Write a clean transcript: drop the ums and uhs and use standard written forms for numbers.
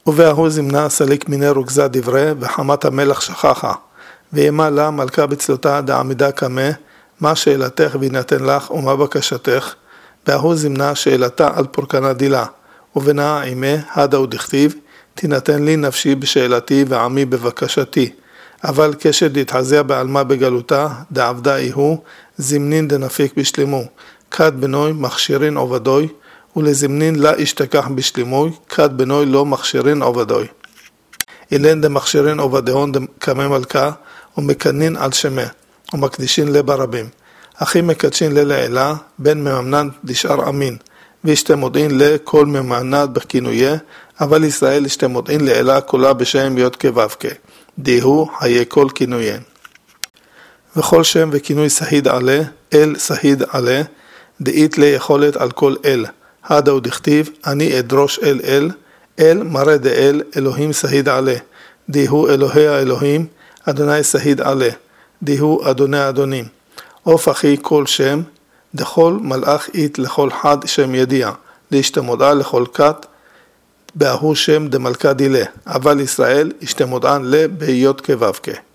ובאהו זמנה סליק מיני רוגזה דברי וחמת המלך שכחה, ואימה לה מלכה בצלותה דעמידה קמה, מה שאלתך וינתן לך ומה בקשתך, באהו זמנה שאלתה על פורקנה דילה, ובנאה עימה הדה ודכתיב, תינתן לי נפשי בשאלתי ועמי בבקשתי, אבל כשד יתחזיה בעלמה בגלותה, דעבדה איהו, זמנין דנפיק בשלימו, כד בנוי מכשירין עובדוי, ולזמנין לה ישתכח בשלימוי, כד בנוי לא מכשירין עובדוי. אילן דמכשירין עובדהון דקמא מלכה, ומקנין על שמה, ומקדישין לבה רבים. אחי מקדשין ללעילה, בין מממנן דשאר אמין, וישתה מודעין לכל מממנת בכינויה, אבל ישראל ישתה מודעין לעילה כולה בשם יוד כבבקה, דיהו חיי כל כינויין. וכל שם וכינוי סהיד עלה, אל סהיד עלה, דאית לי יכולת על כל אל, הדה ודכתיב, אני אדרוש אל אל, אל מראה דאל, אלוהים סהיד עלה, דיהו אלוהי האלוהים, אדוני סהיד עלה, דיהו אדוני אדונים. אוף אחי כל שם, דכל מלאך אית לכל חד שם ידיע, להשתמודעה לכל כת, באהו שם דמלכה דילה, אבל ישראל ישתמודען לה בהיות כבבקה.